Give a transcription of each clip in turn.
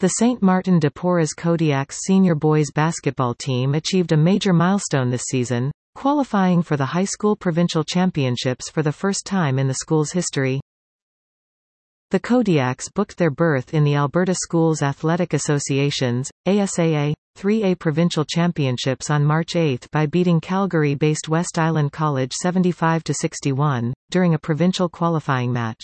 The St. Martin de Porres Kodiaks senior boys basketball team achieved a major milestone this season, qualifying for the high school provincial championships for the first time in the school's history. The Kodiaks booked their berth in the Alberta Schools Athletic Association's, ASAA, 3A provincial championships on March 8 by beating Calgary-based West Island College 75-61, during a provincial qualifying match.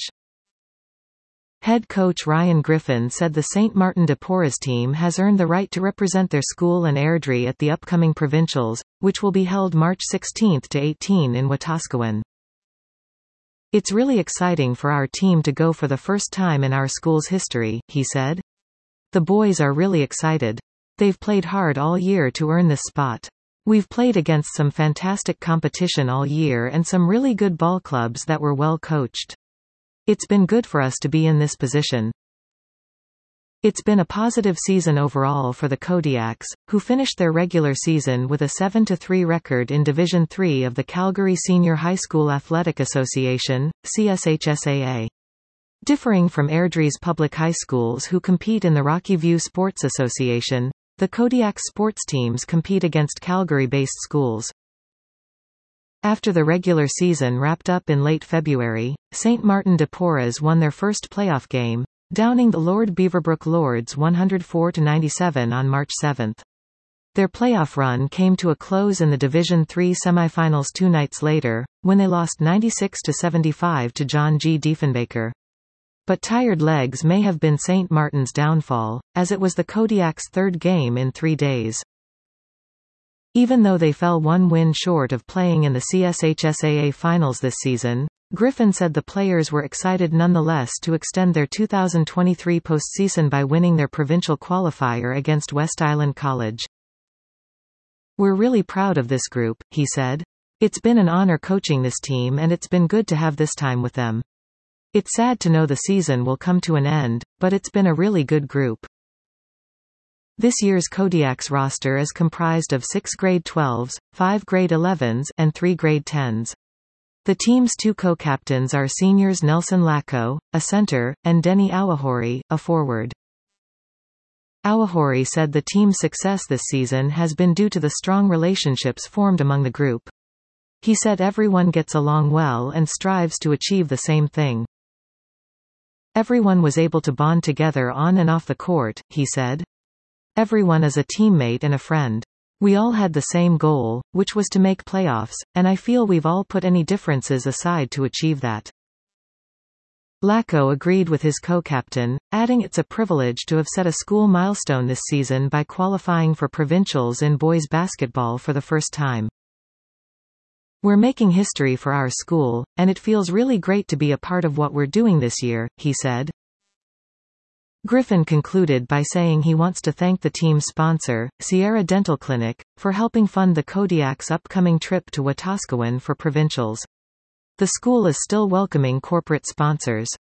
Head coach Ryan Griffin said the St. Martin de Porres team has earned the right to represent their school and Airdrie at the upcoming provincials, which will be held March 16 to 18 in Wetaskiwin. "It's really exciting for our team to go for the first time in our school's history," he said. "The boys are really excited. They've played hard all year to earn this spot. We've played against some fantastic competition all year and some really good ball clubs that were well coached. It's been good for us to be in this position." It's been a positive season overall for the Kodiaks, who finished their regular season with a 7-3 record in Division III of the Calgary Senior High School Athletic Association, CSHSAA. Differing from Airdrie's public high schools who compete in the Rocky View Sports Association, the Kodiaks sports teams compete against Calgary-based schools. After the regular season wrapped up in late February, St. Martin de Porres won their first playoff game, downing the Lord Beaverbrook Lords 104-97 on March 7. Their playoff run came to a close in the Division III semifinals 2 nights later, when they lost 96-75 to John G. Diefenbaker. But tired legs may have been St. Martin's downfall, as it was the Kodiaks' third game in 3 days. Even though they fell one win short of playing in the CSHSAA finals this season, Griffin said the players were excited nonetheless to extend their 2023 postseason by winning their provincial qualifier against West Island College. "We're really proud of this group," he said. "It's been an honor coaching this team and it's been good to have this time with them. It's sad to know the season will come to an end, but it's been a really good group." This year's Kodiaks roster is comprised of 6 grade 12s, 5 grade 11s, and 3 grade 10s. The team's 2 co-captains are seniors Nelson Lacko, a center, and Denny Awahori, a forward. Awahori said the team's success this season has been due to the strong relationships formed among the group. He said everyone gets along well and strives to achieve the same thing. "Everyone was able to bond together on and off the court," he said. "Everyone is a teammate and a friend. We all had the same goal, which was to make playoffs, and I feel we've all put any differences aside to achieve that." Lacko agreed with his co-captain, adding it's a privilege to have set a school milestone this season by qualifying for provincials in boys basketball for the first time. "We're making history for our school, and it feels really great to be a part of what we're doing this year," he said. Griffin concluded by saying he wants to thank the team's sponsor, Sierra Dental Clinic, for helping fund the Kodiaks' upcoming trip to Wetaskiwin for provincials. The school is still welcoming corporate sponsors.